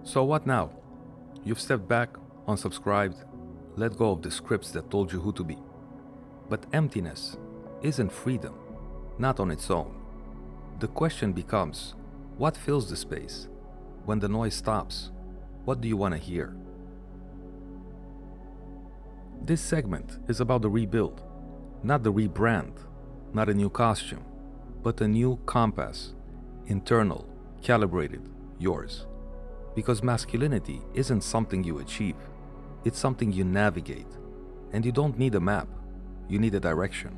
So what now? You've stepped back, unsubscribed, let go of the scripts that told you who to be. But emptiness isn't freedom, not on its own. The question becomes, what fills the space? When the noise stops, what do you want to hear? This segment is about the rebuild, not the rebrand, not a new costume, but a new compass, internal, calibrated, yours. Because masculinity isn't something you achieve, it's something you navigate. And you don't need a map, you need a direction.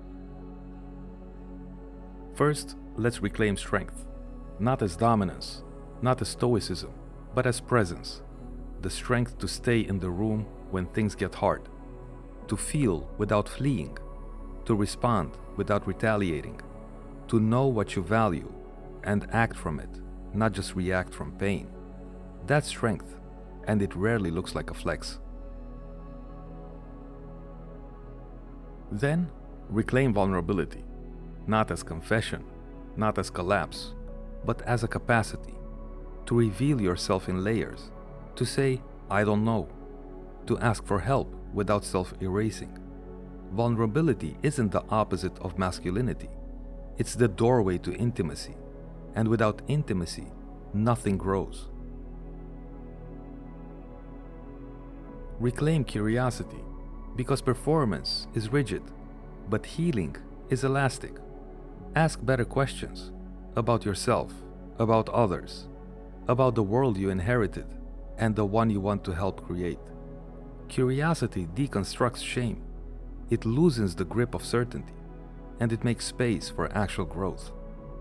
First, let's reclaim strength, not as dominance, not as stoicism, but as presence. The strength to stay in the room when things get hard, to feel without fleeing, to respond without retaliating, to know what you value and act from it, not just react from pain. That's strength, and it rarely looks like a flex. Then, reclaim vulnerability, not as confession, not as collapse, but as a capacity to reveal yourself in layers, to say, I don't know, to ask for help without self-erasing. Vulnerability isn't the opposite of masculinity. It's the doorway to intimacy, and without intimacy, nothing grows. Reclaim curiosity, because performance is rigid, but healing is elastic. Ask better questions about yourself, about others, about the world you inherited and the one you want to help create. Curiosity deconstructs shame. It loosens the grip of certainty, and it makes space for actual growth.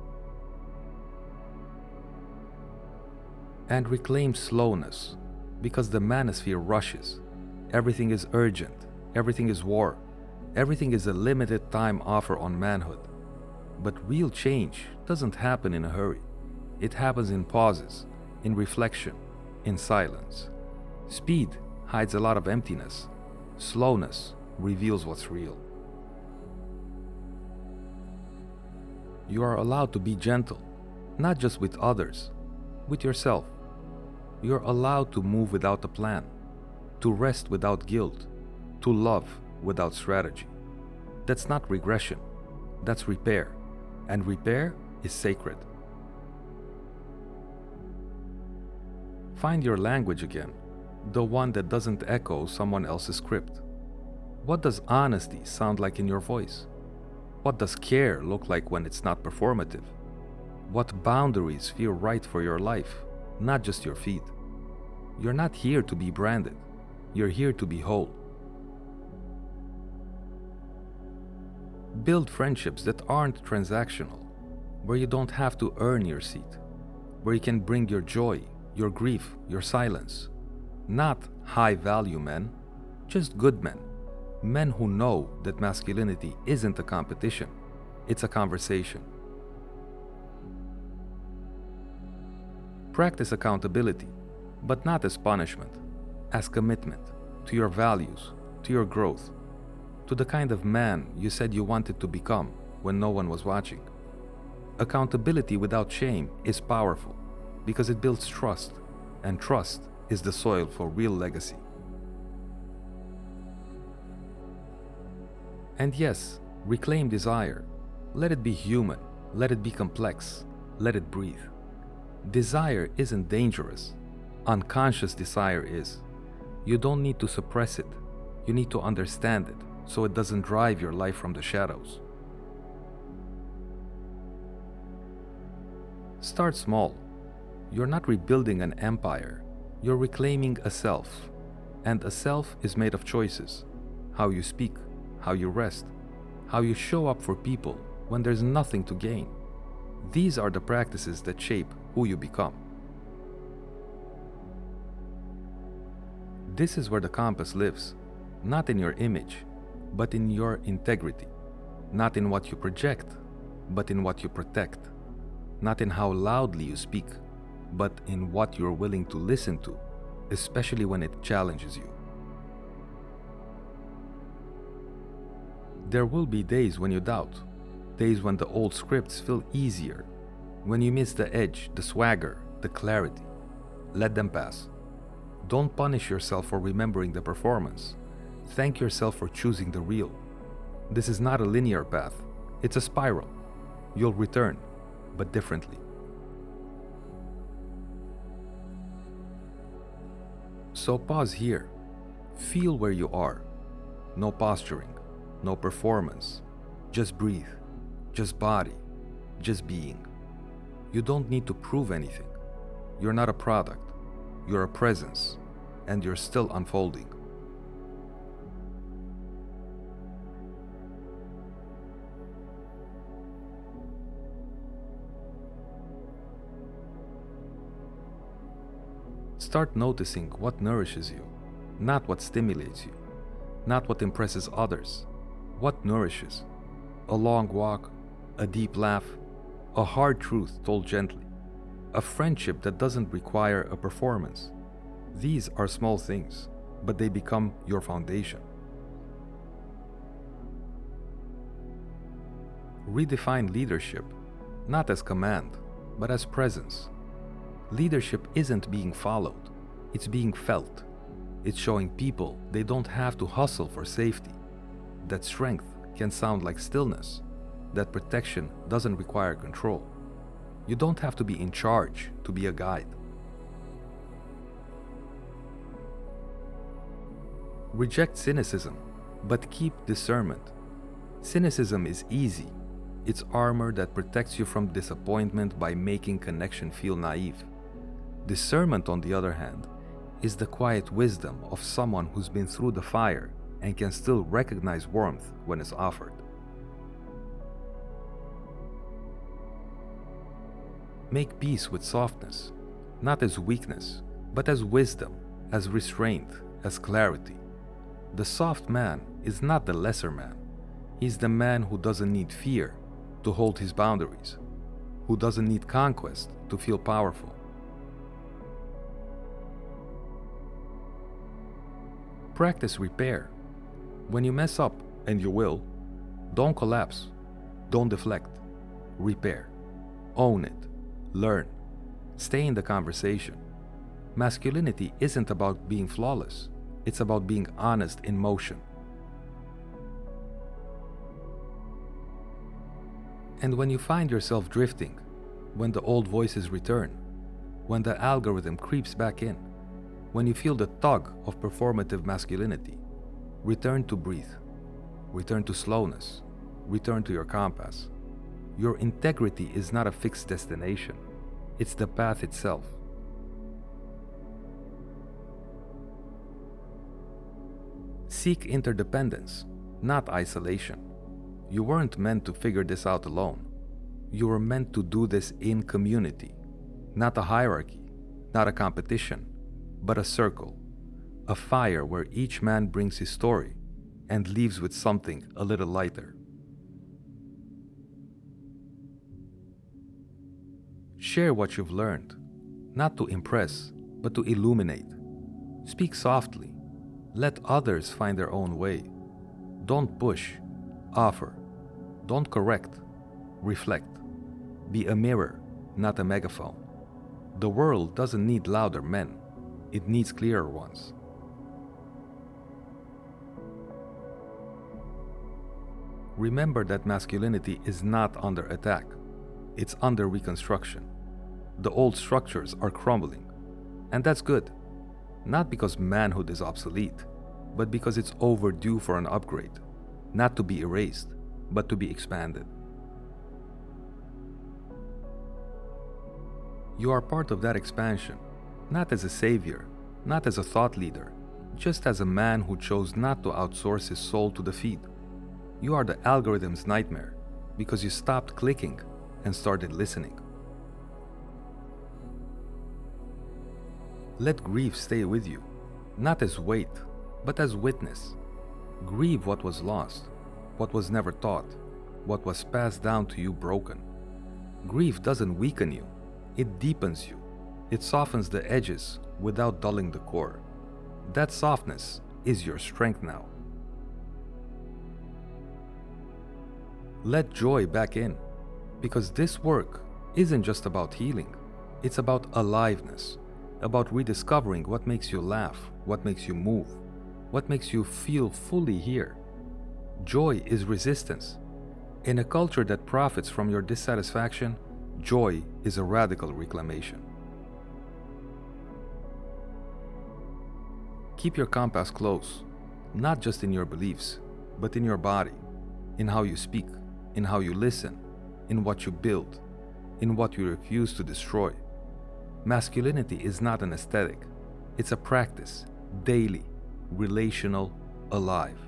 And reclaim slowness, because the manosphere rushes. Everything is urgent, everything is war, everything is a limited time offer on manhood. But real change doesn't happen in a hurry. It happens in pauses, in reflection, in silence. Speed hides a lot of emptiness. Slowness reveals what's real. You are allowed to be gentle, not just with others, with yourself. You're allowed to move without a plan, to rest without guilt, to love without strategy. That's not regression, that's repair, and repair is sacred. Find your language again, the one that doesn't echo someone else's script. What does honesty sound like in your voice? What does care look like when it's not performative? What boundaries feel right for your life, not just your feet? You're not here to be branded. You're here to be whole. Build friendships that aren't transactional, where you don't have to earn your seat, where you can bring your joy, your grief, your silence. Not high-value men, just good men. Men who know that masculinity isn't a competition, it's a conversation. Practice accountability, but not as punishment, as commitment to your values, to your growth, to the kind of man you said you wanted to become when no one was watching. Accountability without shame is powerful because it builds trust, and trust is the soil for real legacy. And yes, reclaim desire. Let it be human, let it be complex, let it breathe. Desire isn't dangerous. Unconscious desire is. You don't need to suppress it. You need to understand it so it doesn't drive your life from the shadows. Start small. You're not rebuilding an empire. You're reclaiming a self. And a self is made of choices. How you speak, how you rest, how you show up for people when there's nothing to gain. These are the practices that shape who you become. This is where the compass lives, not in your image, but in your integrity. Not in what you project, but in what you protect. Not in how loudly you speak, but in what you're willing to listen to, especially when it challenges you. There will be days when you doubt, days when the old scripts feel easier, when you miss the edge, the swagger, the clarity. Let them pass. Don't punish yourself for remembering the performance. Thank yourself for choosing the real. This is not a linear path, it's a spiral. You'll return, but differently. So pause here. Feel where you are. No posturing, no performance. Just breathe, just body, just being. You don't need to prove anything. You're not a product, you're a presence, and you're still unfolding. Start noticing what nourishes you, not what stimulates you, not what impresses others. What nourishes? A long walk, a deep laugh, a hard truth told gently, a friendship that doesn't require a performance. These are small things, but they become your foundation. Redefine leadership, not as command, but as presence. Leadership isn't being followed, it's being felt. It's showing people they don't have to hustle for safety, that strength can sound like stillness, that protection doesn't require control. You don't have to be in charge to be a guide. Reject cynicism, but keep discernment. Cynicism is easy. It's armor that protects you from disappointment by making connection feel naive. Discernment, on the other hand, is the quiet wisdom of someone who's been through the fire and can still recognize warmth when it's offered. Make peace with softness, not as weakness, but as wisdom, as restraint, as clarity. The soft man is not the lesser man. He's the man who doesn't need fear to hold his boundaries, who doesn't need conquest to feel powerful. Practice repair. When you mess up, and you will, don't collapse, don't deflect, repair, own it, learn, stay in the conversation. Masculinity isn't about being flawless, it's about being honest in motion. And when you find yourself drifting, when the old voices return, when the algorithm creeps back in, when you feel the tug of performative masculinity, return to breathe, return to slowness, return to your compass. Your integrity is not a fixed destination, it's the path itself. Seek interdependence, not isolation. You weren't meant to figure this out alone. You were meant to do this in community, not a hierarchy, not a competition, but a circle, a fire where each man brings his story and leaves with something a little lighter. Share what you've learned, not to impress, but to illuminate. Speak softly. Let others find their own way. Don't push, offer. Don't correct, reflect. Be a mirror, not a megaphone. The world doesn't need louder men. It needs clearer ones. Remember that masculinity is not under attack. It's under reconstruction. The old structures are crumbling. And that's good. Not because manhood is obsolete, but because it's overdue for an upgrade. Not to be erased, but to be expanded. You are part of that expansion, not as a savior, not as a thought leader, just as a man who chose not to outsource his soul to the feed. You are the algorithm's nightmare because you stopped clicking and started listening. Let grief stay with you, not as weight, but as witness. Grieve what was lost, what was never taught, what was passed down to you broken. Grief doesn't weaken you, it deepens you. It softens the edges without dulling the core. That softness is your strength now. Let joy back in, because this work isn't just about healing, it's about aliveness. about rediscovering what makes you laugh, what makes you move, what makes you feel fully here. Joy is resistance. In a culture that profits from your dissatisfaction, joy is a radical reclamation. Keep your compass close, not just in your beliefs, but in your body, in how you speak, in how you listen, in what you build, in what you refuse to destroy. Masculinity is not an aesthetic, it's a practice, daily, relational, alive.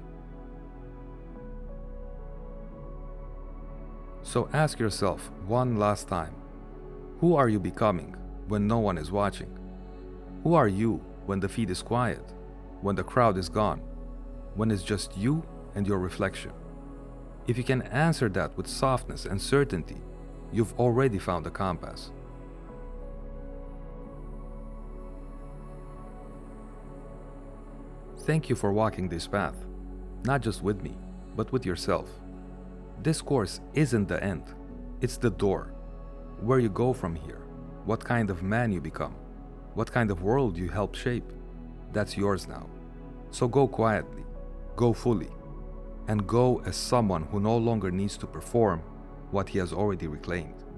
So ask yourself one last time, who are you becoming when no one is watching? Who are you when the feed is quiet, when the crowd is gone, when it's just you and your reflection? If you can answer that with softness and certainty, you've already found the compass. Thank you for walking this path, not just with me, but with yourself. This course isn't the end, it's the door. Where you go from here, what kind of man you become, what kind of world you help shape, that's yours now. So go quietly, go fully, and go as someone who no longer needs to perform what he has already reclaimed.